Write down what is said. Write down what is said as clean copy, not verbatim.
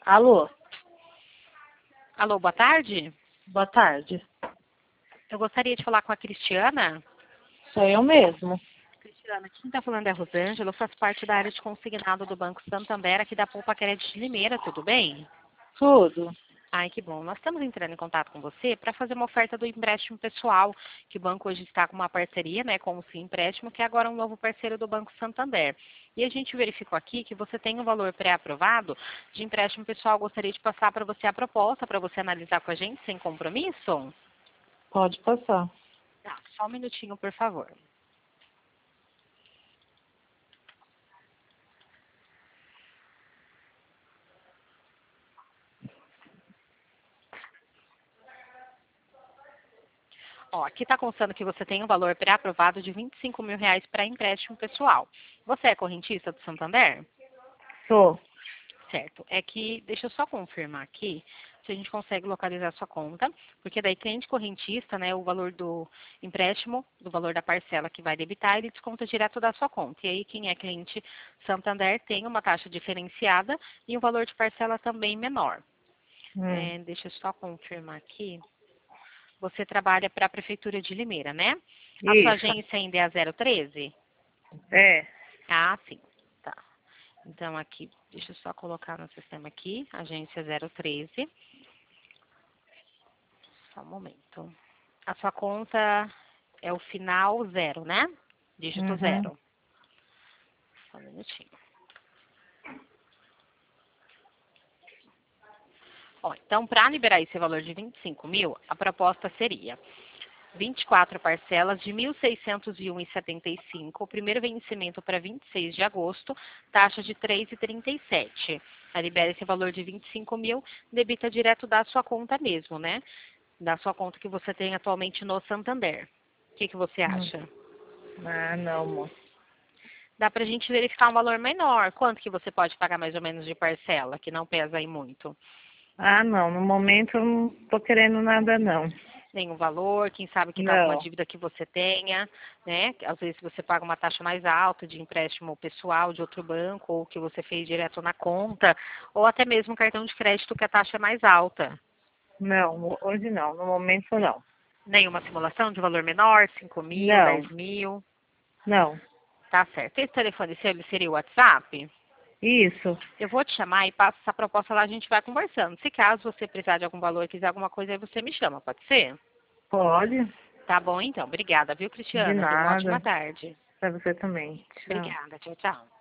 Alô, Alô, boa tarde. boa tarde. Eu gostaria de falar com a Cristiana. Sou eu mesmo. Cristiana, quem está falando é a Rosângela. Eu faço parte da área de consignado do Banco Santander, aqui da Poupa Crédito de Limeira. Tudo bem? Tudo. Ai, que bom. Nós estamos entrando em contato com você para fazer uma oferta do empréstimo pessoal, que o banco hoje está com uma parceria, né, com o Sim Empréstimo, que é agora um novo parceiro do Banco Santander. E a gente verificou aqui que você tem um valor pré-aprovado de empréstimo pessoal. Gostaria de passar para você a proposta, para você analisar com a gente, sem compromisso? Pode passar. Tá, só um minutinho, por favor. Ó, aqui está constando que você tem um valor pré-aprovado de R$ 25.000 para empréstimo pessoal. Você é correntista do Santander? Sou. Certo. É que, deixa eu só confirmar aqui, se a gente consegue localizar sua conta, porque daí cliente correntista, né, o valor do empréstimo, do valor da parcela que vai debitar, ele desconta direto da sua conta. E aí quem é cliente Santander tem uma taxa diferenciada e um valor de parcela também menor. Deixa eu só confirmar aqui. Você trabalha para a Prefeitura de Limeira, né? A sua Isso. agência ainda é a 013? É. Ah, sim. Tá. Então, aqui, deixa eu só colocar no sistema aqui, agência 013. Só um momento. A sua conta é o final 0, né? Dígito Uhum. 0. Só um minutinho. Ó, então, para liberar esse valor de 25.000, a proposta seria 24 parcelas de 1.601,75. O primeiro vencimento para 26 de agosto, taxa de 3,37. Aí libera esse valor de 25.000, debita direto da sua conta mesmo, né? Da sua conta que você tem atualmente no Santander. O que você Hum. acha? Ah, não, moço. Dá para a gente verificar um valor menor. Quanto que você pode pagar mais ou menos de parcela, que não pesa aí muito? Ah, não. No momento eu não tô querendo nada, não. Nenhum valor, quem sabe que está alguma Não. dívida que você tenha, né? Às vezes você paga uma taxa mais alta de empréstimo pessoal de outro banco, ou que você fez direto na conta, ou até mesmo cartão de crédito que a taxa é mais alta. Não, hoje não. No momento não. Nenhuma simulação de valor menor, 5.000, Não. 10.000, Não. tá certo. Esse telefone seu, ele seria o WhatsApp? Isso. Eu vou te chamar e passo essa proposta lá, a gente vai conversando. Se caso você precisar de algum valor, quiser alguma coisa, aí você me chama, pode ser? Pode. Tá bom então, obrigada, viu, De Cristiana? Tenha uma ótima nada. tarde. Pra você também. Tchau. Obrigada, tchau, tchau.